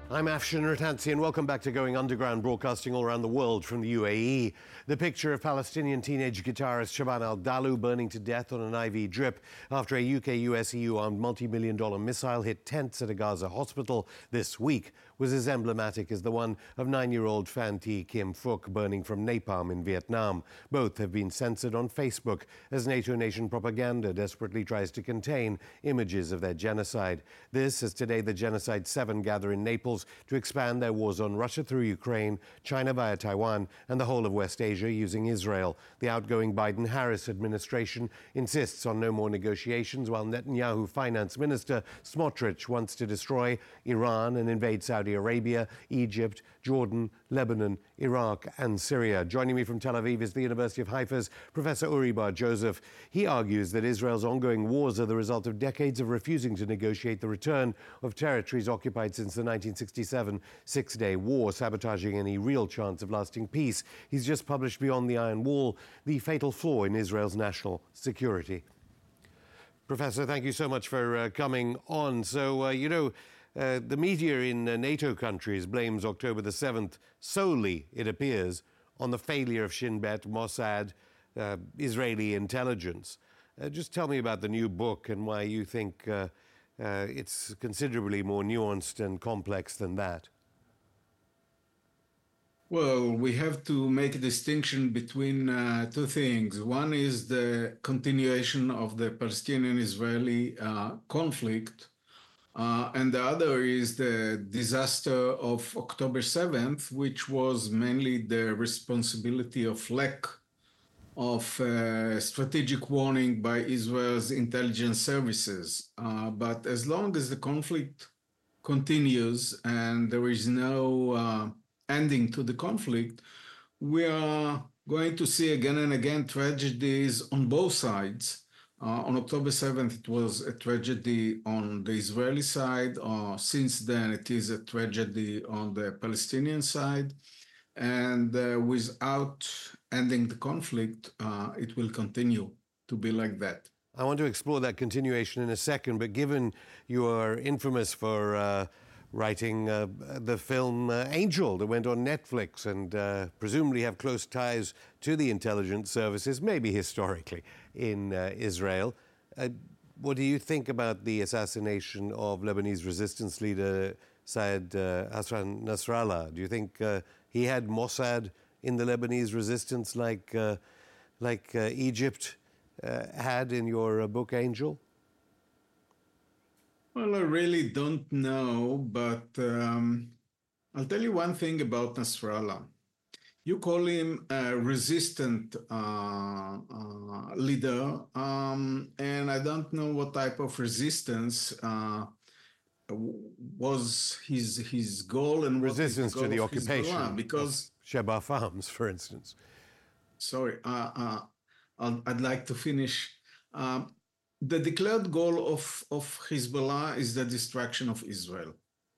I'm Afshin Rattansi, and welcome back to Going Underground, broadcasting all around the world from the UAE. The picture of Palestinian teenage guitarist Shaban al-Dalu burning to death on an IV drip after a UK-US-EU armed multi-million-dollar missile hit tents at a Gaza hospital this week was as emblematic as the one of 9-year-old Phan Thi Kim Phuc burning from napalm in Vietnam. Both have been censored on Facebook as NATO nation propaganda desperately tries to contain images of their genocide. This as today the Genocide 7 gather in Naples to expand their wars on Russia through Ukraine, China via Taiwan, and the whole of West Asia using Israel. The outgoing Biden-Harris administration insists on no more negotiations, while Netanyahu Finance Minister Smotrich wants to destroy Iran and invade Saudi Arabia, Egypt, Jordan, Lebanon, Iraq, and Syria. Joining me from Tel Aviv is the University of Haifa's Professor Uri Bar-Joseph. He argues that Israel's ongoing wars are the result of decades of refusing to negotiate the return of territories occupied since the 1967 Six-Day War, sabotaging any real chance of lasting peace. He's just published Beyond the Iron Wall, the fatal flaw in Israel's national security. Professor, thank you so much for coming on. So, the media in NATO countries blames October the 7th solely, it appears, on the failure of Shin Bet, Mossad, Israeli intelligence. Just tell me about the new book and why you think it's considerably more nuanced and complex than that. Well, we have to make a distinction between two things. One is the continuation of the Palestinian-Israeli conflict, and the other is the disaster of October 7th, which was mainly the responsibility of lack of strategic warning by Israel's intelligence services. But as long as the conflict continues and there is no ending to the conflict, we are going to see again and again tragedies on both sides. On October 7th, it was a tragedy on the Israeli side. Since then, it is a tragedy on the Palestinian side. And without ending the conflict, it will continue to be like that. I want to explore that continuation in a second, but given you are infamous for writing the film Angel that went on Netflix and presumably have close ties to the intelligence services, maybe historically, in Israel. What do you think about the assassination of Lebanese resistance leader Syed Hassan Nasrallah? Do you think he had Mossad in the Lebanese resistance like Egypt had in your book Angel? Well, I really don't know, but I'll tell you one thing about Nasrallah. You call him a resistant leader, and I don't know what type of resistance was his goal and resistance to the occupation because Shebaa Farms, for instance. Sorry, I'd like to finish. The declared goal of Hezbollah is the destruction of Israel.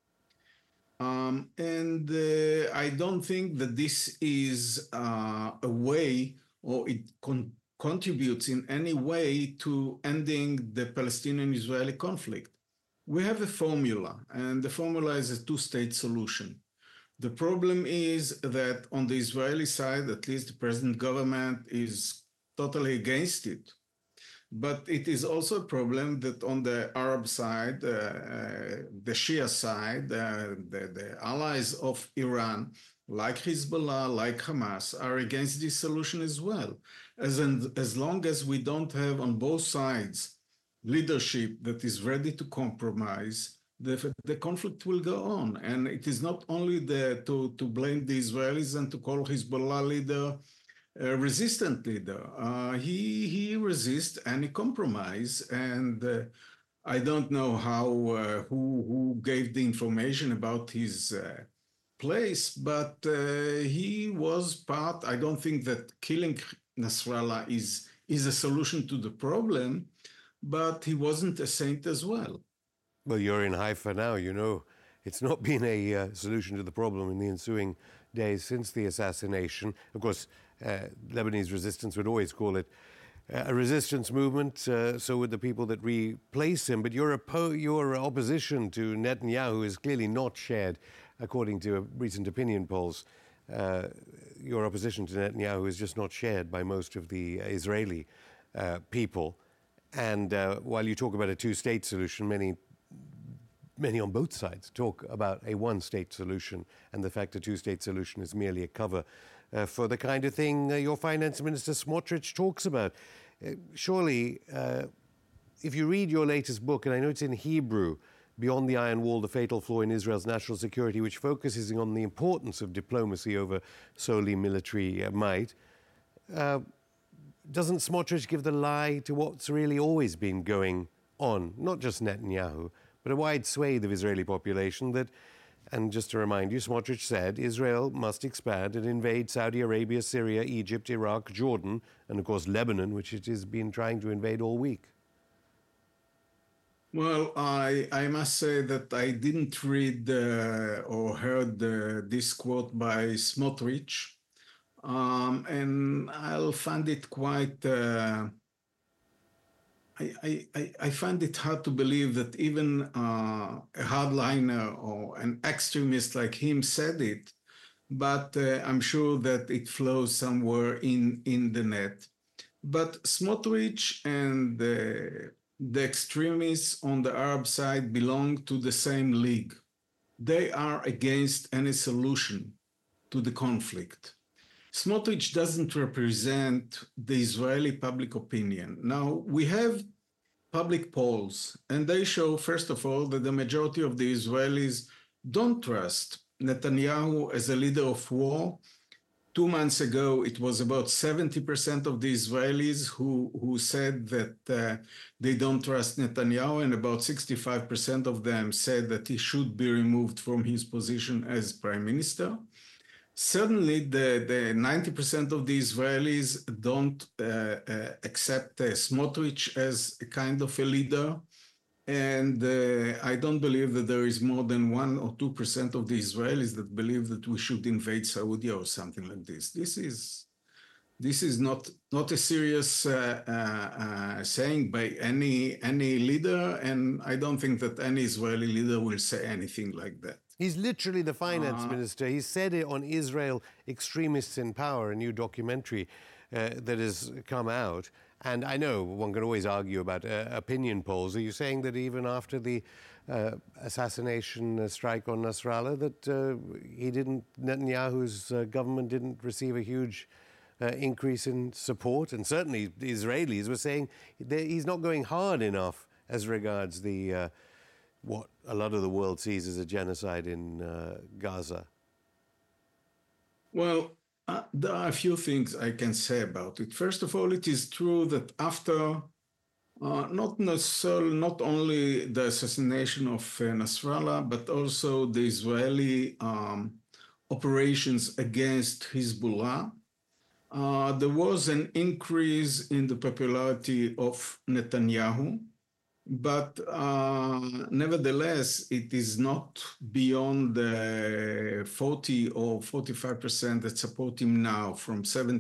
And I don't think that this is a way, or it contributes in any way to ending the Palestinian-Israeli conflict. We have a formula, and the formula is a two-state solution. The problem is that on the Israeli side, at least the present government is totally against it. But it is also a problem that on the Arab side, the Shia side, the allies of Iran, like Hezbollah, like Hamas, are against this solution as well. As long as we don't have on both sides leadership that is ready to compromise, the conflict will go on. And it is not only to blame the Israelis and to call Hezbollah leader a resistant leader. He resists any compromise, and I don't know how who gave the information about his place, but he was part. I don't think that killing Nasrallah is a solution to the problem, but he wasn't a saint as well. Well, you're in Haifa now, you know. It's not been a solution to the problem in the ensuing days since the assassination. Of course, Lebanese resistance would always call it a resistance movement, so would the people that replace him. But your opposition to Netanyahu is clearly not shared, according to recent opinion polls. Your opposition to Netanyahu is just not shared by most of the Israeli people. And while you talk about a two-state solution, many on both sides talk about a one-state solution, and the fact a two-state solution is merely a cover for the kind of thing your finance minister Smotrich talks about. Surely, if you read your latest book, and I know it's in Hebrew, Beyond the Iron Wall, The Fatal Flaw in Israel's National Security, which focuses on the importance of diplomacy over solely military might, doesn't Smotrich give the lie to what's really always been going on, not just Netanyahu, but a wide swathe of Israeli population that, and just to remind you, Smotrich said Israel must expand and invade Saudi Arabia, Syria, Egypt, Iraq, Jordan, and of course Lebanon, which it has been trying to invade all week. Well, I must say that I didn't read or heard this quote by Smotrich, and I'll find it quite. I find it hard to believe that even a hardliner or an extremist like him said it, but I'm sure that it flows somewhere in the net. But Smotrich and the extremists on the Arab side belong to the same league. They are against any solution to the conflict. Smotrich doesn't represent the Israeli public opinion. Now, we have public polls, and they show, first of all, that the majority of the Israelis don't trust Netanyahu as a leader of war. 2 months ago, it was about 70% of the Israelis who said that they don't trust Netanyahu, and about 65% of them said that he should be removed from his position as prime minister. Certainly, the 90% of the Israelis don't accept Smotrich as a kind of a leader. And I don't believe that there is more than 1 or 2% of the Israelis that believe that we should invade Saudi or something like this. This is not a serious saying by any leader, and I don't think that any Israeli leader will say anything like that. He's literally the finance minister. He said it on Israel Extremists in Power, a new documentary that has come out. And I know one can always argue about opinion polls. Are you saying that even after the assassination strike on Nasrallah, that Netanyahu's government didn't receive a huge increase in support? And certainly the Israelis were saying that he's not going hard enough as regards the what a lot of the world sees as a genocide in Gaza. Well, there are a few things I can say about it. First of all, it is true that after not only the assassination of Nasrallah, but also the Israeli operations against Hezbollah, there was an increase in the popularity of Netanyahu. But nevertheless, it is not beyond the 40 or 45% that support him now, from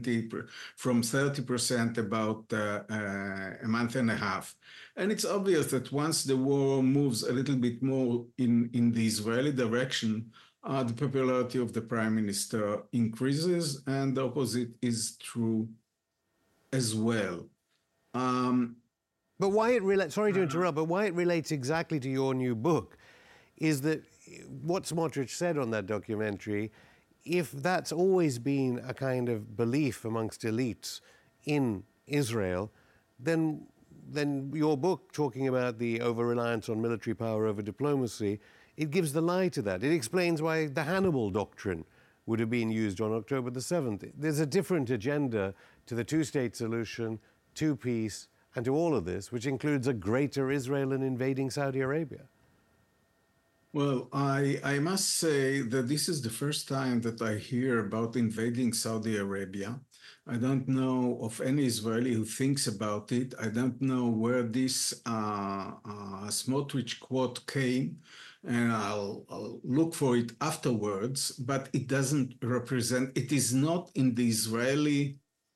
30% about a month and a half. And it's obvious that once the war moves a little bit more in the Israeli direction, the popularity of the prime minister increases, and the opposite is true as well. But why it relates, sorry to interrupt, but why it relates exactly to your new book is that what Smotrich said on that documentary, if that's always been a kind of belief amongst elites in Israel, then your book talking about the over-reliance on military power over diplomacy, it gives the lie to that. It explains why the Hannibal doctrine would have been used on October the 7th. There's a different agenda to the two-state solution, to peace, and to all of this, which includes a greater Israel and invading Saudi Arabia. Well, I must say that this is the first time that I hear about invading Saudi Arabia. I don't know of any Israeli who thinks about it. I don't know where this Smotrich quote came, and I'll look for it afterwards, but it doesn't represent, it is not in the Israeli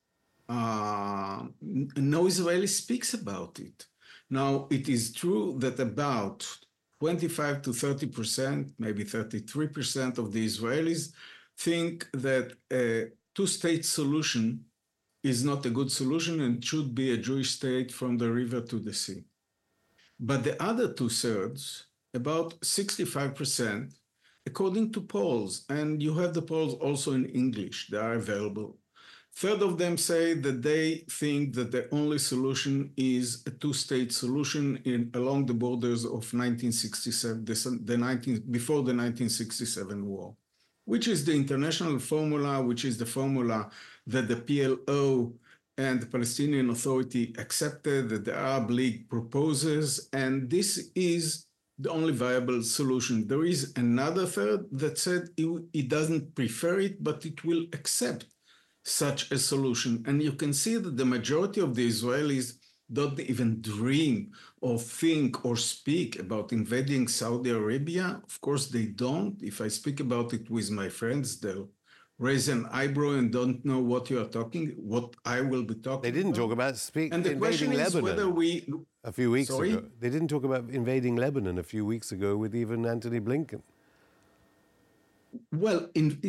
no Israeli speaks about it. Now, it is true that about 25 to 30%, maybe 33% of the Israelis think that a two-state solution is not a good solution and should be a Jewish state from the river to the sea. But the other two-thirds, about 65%, according to polls, and you have the polls also in English, they are available. Third of them say that they think that the only solution is a two-state solution along the borders of 1967, before the 1967 war, which is the international formula, which is the formula that the PLO and the Palestinian Authority accepted, that the Arab League proposes, and this is the only viable solution. There is another third that said it doesn't prefer it, but it will accept such a solution. And you can see that the majority of the Israelis don't even dream or think or speak about invading Saudi Arabia. Of course, they don't. If I speak about it with my friends, they'll raise an eyebrow and don't know what what I will be talking about. They didn't talk about and the question invading is Lebanon whether we... a few weeks Sorry? ago. They didn't talk about invading Lebanon a few weeks ago with even Antony Blinken. Well,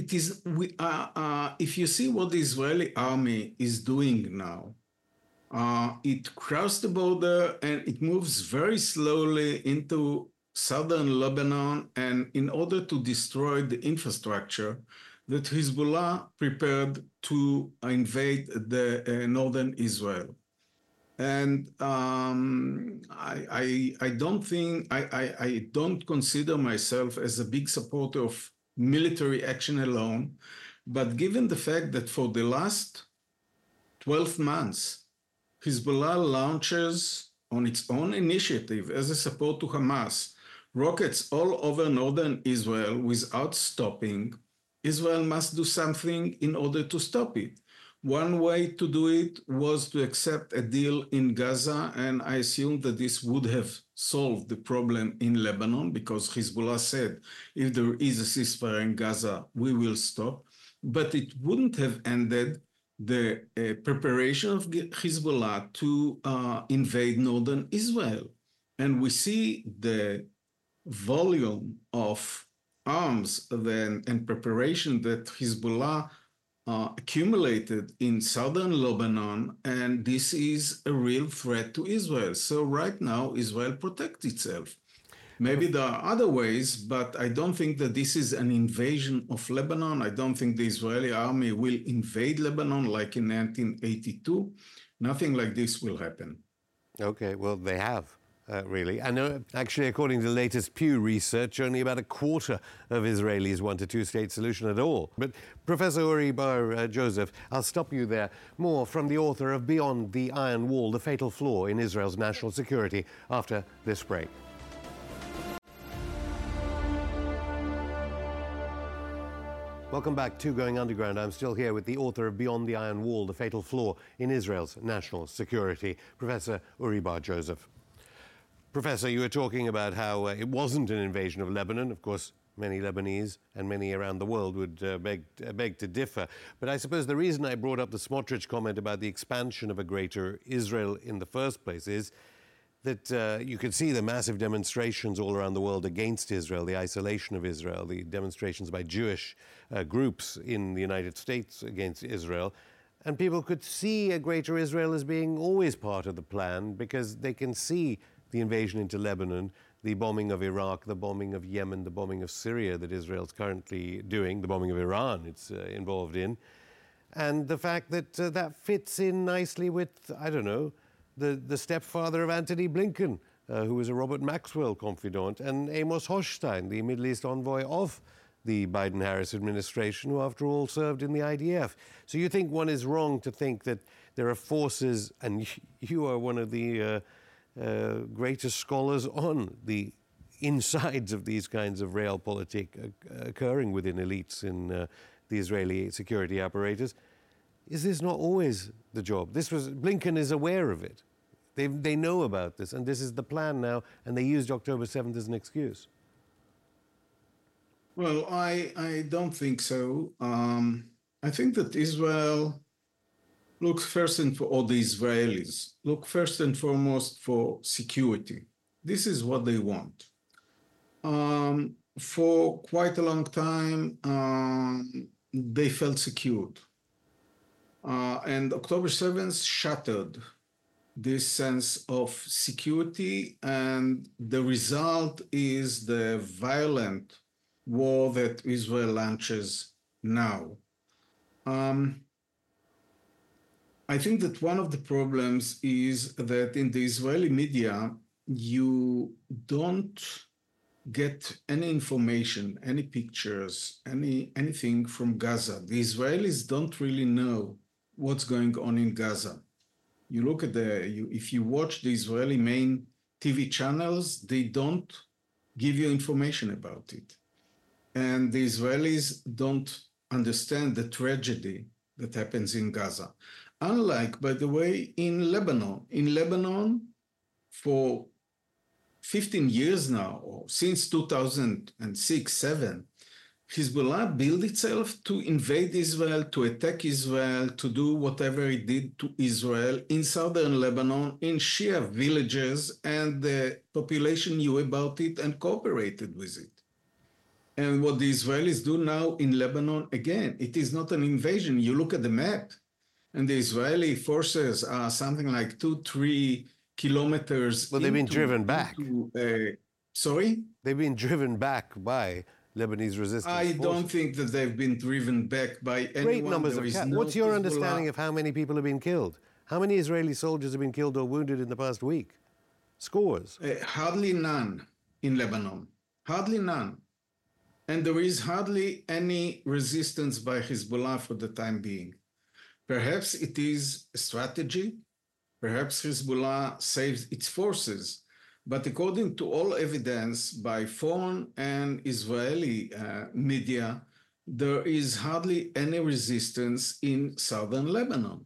if you see what the Israeli army is doing now, it crossed the border and it moves very slowly into southern Lebanon, and in order to destroy the infrastructure that Hezbollah prepared to invade the northern Israel. And I don't consider myself as a big supporter of military action alone, but given the fact that for the last 12 months, Hezbollah launches on its own initiative as a support to Hamas rockets all over northern Israel without stopping, Israel must do something in order to stop it. One way to do it was to accept a deal in Gaza, and I assume that this would have solved the problem in Lebanon, because Hezbollah said, if there is a ceasefire in Gaza, we will stop. But it wouldn't have ended the preparation of Hezbollah to invade northern Israel. And we see the volume of arms and preparation that Hezbollah accumulated in southern Lebanon, and this is a real threat to Israel. So right now, Israel protects itself. Maybe there are other ways, but I don't think that this is an invasion of Lebanon. I don't think the Israeli army will invade Lebanon like in 1982. Nothing like this will happen. Okay, well, they have. Really. And actually, according to the latest Pew research, only about a quarter of Israelis want a two-state solution at all. But Professor Uri Bar Joseph, I'll stop you there. More from the author of Beyond the Iron Wall, The Fatal Flaw in Israel's National Security, after this break. Welcome back to Going Underground. I'm still here with the author of Beyond the Iron Wall, The Fatal Flaw in Israel's National Security, Professor Uri Bar Joseph. Professor, you were talking about how it wasn't an invasion of Lebanon. Of course, many Lebanese and many around the world would beg to differ. But I suppose the reason I brought up the Smotrich comment about the expansion of a greater Israel in the first place is that you could see the massive demonstrations all around the world against Israel, the isolation of Israel, the demonstrations by Jewish groups in the United States against Israel. And people could see a greater Israel as being always part of the plan, because they can see the invasion into Lebanon, the bombing of Iraq, the bombing of Yemen, the bombing of Syria that Israel's currently doing, the bombing of Iran it's involved in, and the fact that that fits in nicely with, I don't know, the stepfather of Antony Blinken, who was a Robert Maxwell confidant, and Amos Hochstein, the Middle East envoy of the Biden-Harris administration, who after all served in the IDF. So you think one is wrong to think that there are forces, and you are one of the greatest scholars on the insides of these kinds of realpolitik occurring within elites in the Israeli security apparatus. Is this not always the job? Blinken is aware of it. They know about this, and this is the plan now, and they used October 7th as an excuse. Well, I don't think so. I think that Israel Look first and for all the Israelis. Look first and foremost for security. This is what they want. For quite a long time, they felt secured. And October 7th shattered this sense of security, and the result is the violent war that Israel launches now. I think that one of the problems is that in the Israeli media, you don't get any information, any pictures, anything from Gaza. The Israelis don't really know what's going on in Gaza. You look at if you watch the Israeli main TV channels, they don't give you information about it. And the Israelis don't understand the tragedy that happens in Gaza. Unlike, by the way, in Lebanon, for 15 years now, or since 2006-7, Hezbollah built itself to invade Israel, to attack Israel, to do whatever it did to Israel in southern Lebanon, in Shia villages, and the population knew about it and cooperated with it. And what the Israelis do now in Lebanon, again, it is not an invasion. You look at the map, and the Israeli forces are something like 2-3 kilometers. Well, they've been driven back. Sorry? They've been driven back by Lebanese resistance I forces. Don't think that they've been driven back by anyone. Great numbers of casualties. What's your understanding of how many people have been killed? How many Israeli soldiers have been killed or wounded in the past week? Scores. Hardly none in Lebanon. Hardly none. And there is hardly any resistance by Hezbollah for the time being. Perhaps it is a strategy. Perhaps Hezbollah saves its forces. But according to all evidence by foreign and Israeli media, there is hardly any resistance in southern Lebanon.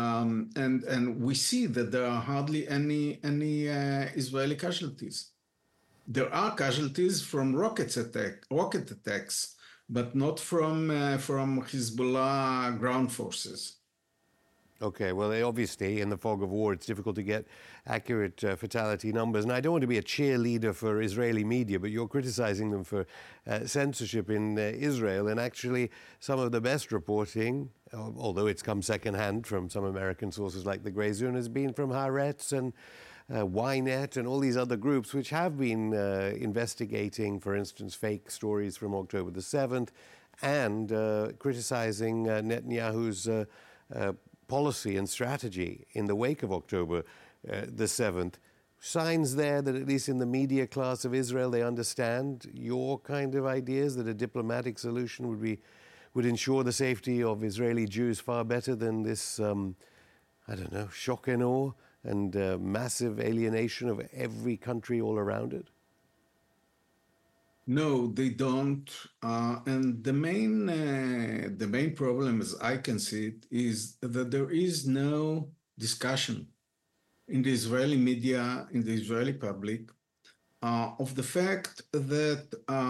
And we see that there are hardly any Israeli casualties. There are casualties from rocket attacks, but not from Hezbollah ground forces. Okay, well, obviously, in the fog of war, it's difficult to get accurate fatality numbers. And I don't want to be a cheerleader for Israeli media, but you're criticizing them for censorship in Israel. And actually, some of the best reporting, although it's come secondhand from some American sources like the Grey Zone, has been from Haaretz and Ynet and all these other groups, which have been investigating, for instance, fake stories from October the 7th and criticizing Netanyahu's policy and strategy in the wake of October the 7th. Signs there that at least in the media class of Israel, they understand your kind of ideas, that a diplomatic solution would ensure the safety of Israeli Jews far better than this, shock and awe and massive alienation of every country all around it? No, they don't. And the main problem, as I can see it, is that there is no discussion in the Israeli media, in the Israeli public, of the fact that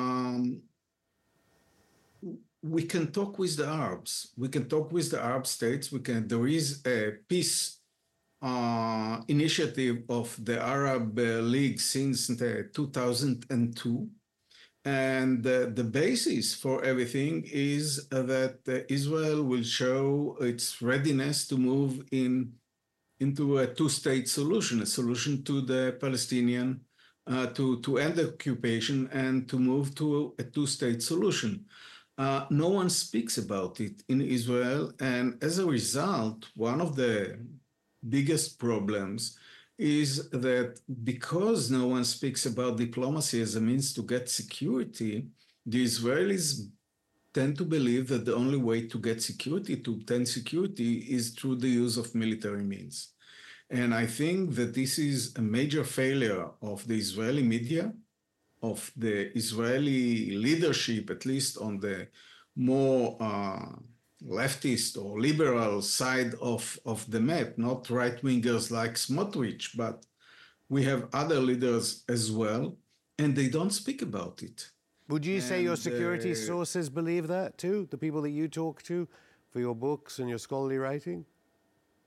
we can talk with the Arabs. We can talk with the Arab states. There is a peace initiative of the Arab League since 2002. And the basis for everything is that Israel will show its readiness to move into a two-state solution, a solution to the Palestinian, to end the occupation and to move to a two-state solution. No one speaks about it in Israel. And as a result, one of the biggest problems is that because no one speaks about diplomacy as a means to get security, the Israelis tend to believe that the only way to get security, to obtain security, is through the use of military means. And I think that this is a major failure of the Israeli media, of the Israeli leadership, at least on the more leftist or liberal side of the map, not right-wingers like Smotrich, but we have other leaders as well, and they don't speak about it. Would you say your security sources believe that too, the people that you talk to for your books and your scholarly writing?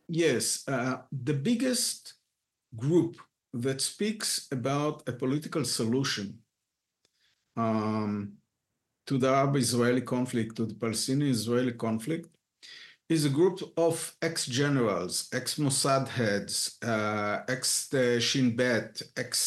Yes, the biggest group that speaks about a political solution um, to the Arab-Israeli conflict, to the Palestinian-Israeli conflict, is a group of ex-generals, ex-Mossad heads, ex-Shin Bet,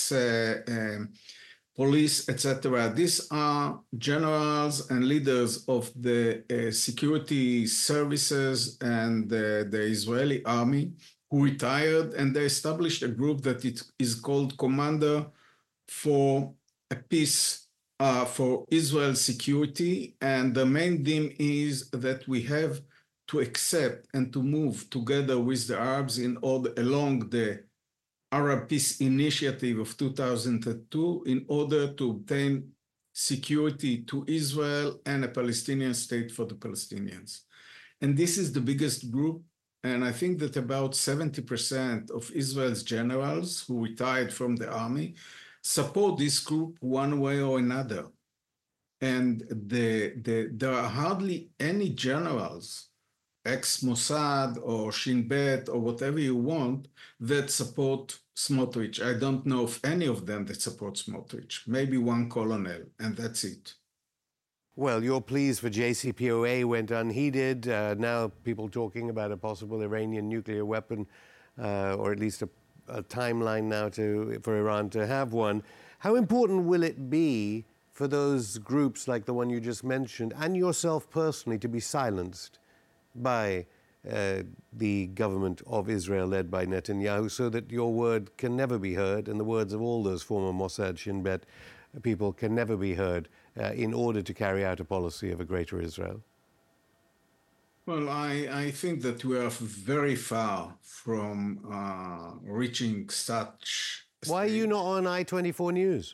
ex-police, etc. These are generals and leaders of the security services and the Israeli army who retired, and they established a group that it is called Commander for a Peace for Israel's security. And the main theme is that we have to accept and to move together with the Arabs in order along the Arab Peace Initiative of 2002 in order to obtain security to Israel and a Palestinian state for the Palestinians. And this is the biggest group. And I think that about 70% of Israel's generals who retired from the army support this group one way or another. And there are hardly any generals, ex-Mossad or Shin Bet or whatever you want, that support Smotrich. I don't know of any of them that support Smotrich. Maybe one colonel, and that's it. Well, your pleas for JCPOA went unheeded. Now people talking about a possible Iranian nuclear weapon, or at least a timeline now for Iran to have one. How important will it be for those groups like the one you just mentioned, and yourself personally, to be silenced by the government of Israel led by Netanyahu, so that your word can never be heard, and the words of all those former Mossad, Shin Bet people can never be heard in order to carry out a policy of a greater Israel? Well, I think that we are very far from reaching such. Why are you not on I-24 News?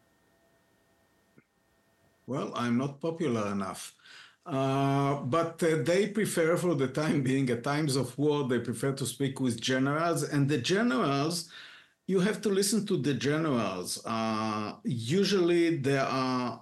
Well, I'm not popular enough. But they prefer, for the time being, at times of war, they prefer to speak with generals. And the generals, you have to listen to the generals. Usually there are,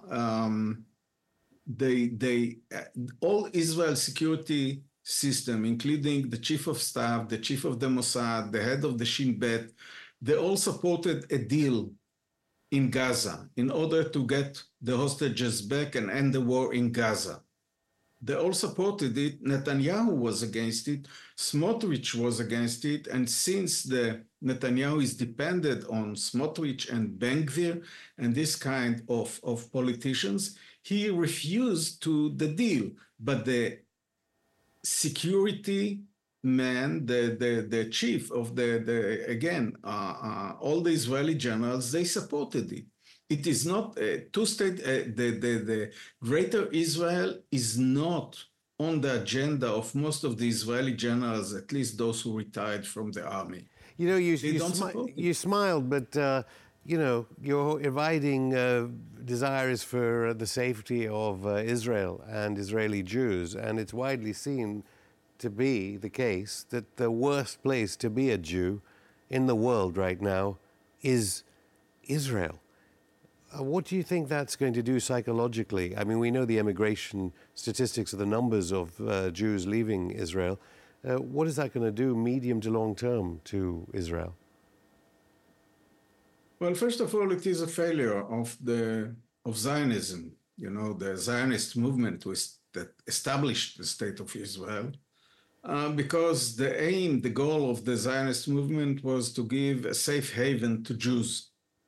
all Israel security system, including the chief of staff, the chief of the Mossad, the head of the Shin Bet, they all supported a deal in Gaza in order to get the hostages back and end the war in Gaza. They all supported it. Netanyahu was against it. Smotrich was against it. And since Netanyahu is dependent on Smotrich and Ben-Gvir and this kind of politicians, he refused to the deal. But the security man, the chief of all the Israeli generals, they supported it. It is not a two-state, the greater Israel is not on the agenda of most of the Israeli generals, at least those who retired from the army. You know, you smiled, but you know, your abiding desire is for the safety of Israel and Israeli Jews, and it's widely seen to be the case that the worst place to be a Jew in the world right now is Israel. What do you think that's going to do psychologically? I mean, we know the emigration statistics of the numbers of Jews leaving Israel. What is that going to do medium to long term to Israel? Well, first of all, it is a failure of Zionism. You know, the Zionist movement that established the state of Israel, because the goal of the Zionist movement was to give a safe haven to Jews.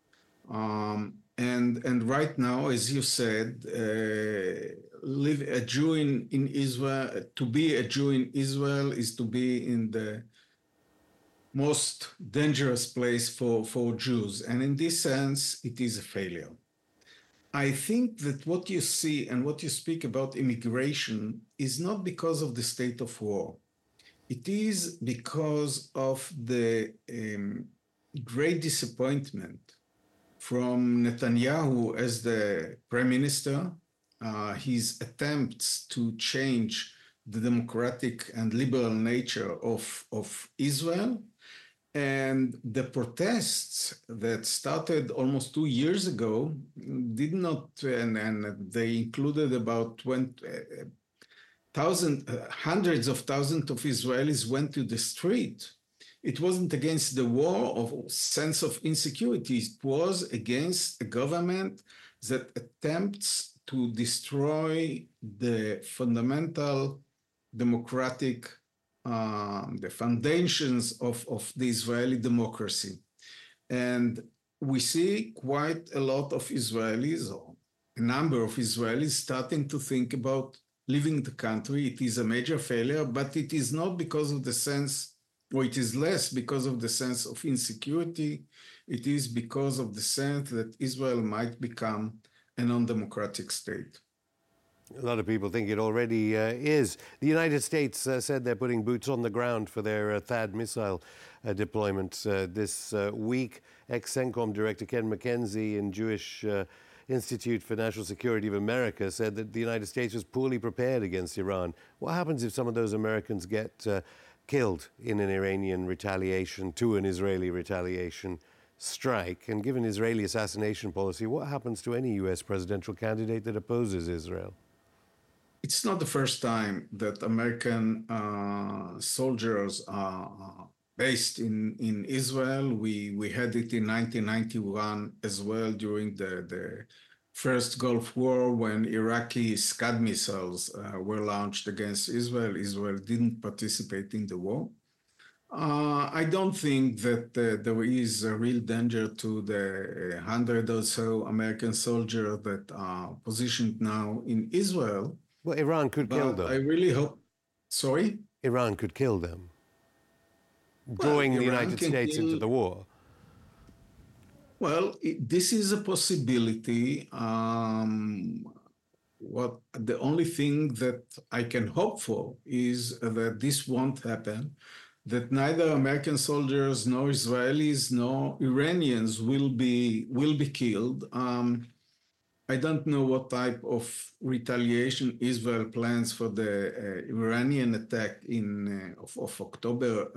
And right now, as you said, live a Jew in Israel, to be a Jew in Israel is to be in the most dangerous place for Jews. And in this sense, it is a failure. I think that what you see and what you speak about immigration is not because of the state of war. It is because of the great disappointment from Netanyahu as the prime minister, his attempts to change the democratic and liberal nature of Israel, and the protests that started almost 2 years ago did not, and they included about hundreds of thousands of Israelis went to the street, it wasn't against the war or sense of insecurity. It was against a government that attempts to destroy the fundamental democratic, the foundations of the Israeli democracy. And we see quite a lot of Israelis, or a number of Israelis, starting to think about leaving the country. It is a major failure, but it is not because of the sense, or it is less because of the sense of insecurity. It is because of the sense that Israel might become a non-democratic state. A lot of people think it already is. The United States said they're putting boots on the ground for their THAAD missile deployment this week. Ex-CENTCOM Director Ken McKenzie in Jewish Institute for National Security of America said that the United States was poorly prepared against Iran. What happens if some of those Americans get killed in an Iranian retaliation to an Israeli retaliation strike? And given Israeli assassination policy, what happens to any U.S. presidential candidate that opposes Israel? It's not the first time that American soldiers are based in Israel. We had it in 1991 as well during the first Gulf War when Iraqi Scud missiles were launched against Israel. Israel didn't participate in the war. I don't think that there is a real danger to the 100 or so American soldiers that are positioned now in Israel. Well, Iran could kill them. I really hope. Sorry? Iran could kill them, drawing the United States into the war. Well, this is a possibility. The only thing that I can hope for is that this won't happen, that neither American soldiers nor Israelis nor Iranians will be killed. I don't know what type of retaliation Israel plans for the Iranian attack of October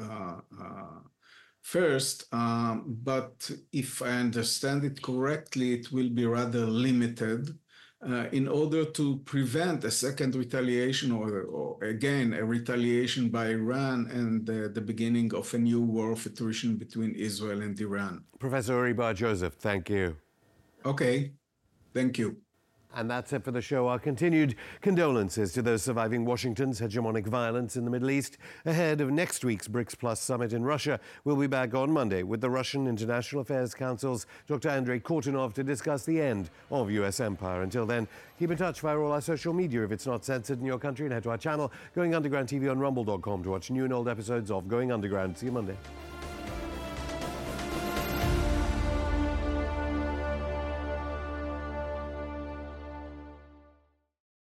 1st, but if I understand it correctly, it will be rather limited in order to prevent a second retaliation or again, a retaliation by Iran and the beginning of a new war of attrition between Israel and Iran. Professor Uri Bar-Joseph, thank you. Okay. Thank you. And that's it for the show. Our continued condolences to those surviving Washington's hegemonic violence in the Middle East ahead of next week's BRICS Plus summit in Russia. We'll be back on Monday with the Russian International Affairs Council's Dr. Andrei Kortunov to discuss the end of U.S. empire. Until then, keep in touch via all our social media if it's not censored in your country, and head to our channel, Going Underground TV on rumble.com to watch new and old episodes of Going Underground. See you Monday.